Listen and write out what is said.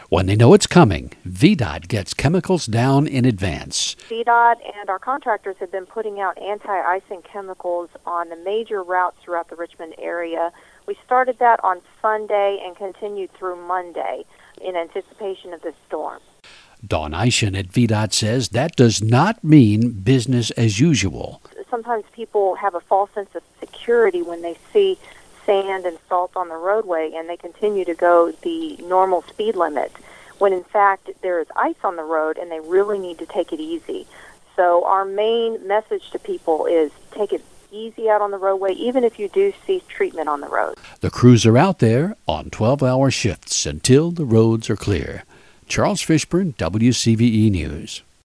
When they know it's coming, VDOT gets chemicals down in advance. VDOT and our contractors have been putting out anti-icing chemicals on the major routes throughout the Richmond area. We started that on Sunday and continued through Monday in anticipation of this storm. Dawn Eischen at VDOT says that does not mean business as usual. Sometimes people have a false sense of security when they see sand and salt on the roadway and they continue to go the normal speed limit, when in fact there is ice on the road and they really need to take it easy. So our main message to people is take it easy out on the roadway, even if you do see treatment on the road. The crews are out there on 12-hour shifts until the roads are clear. Charles Fishburne, WCVE News.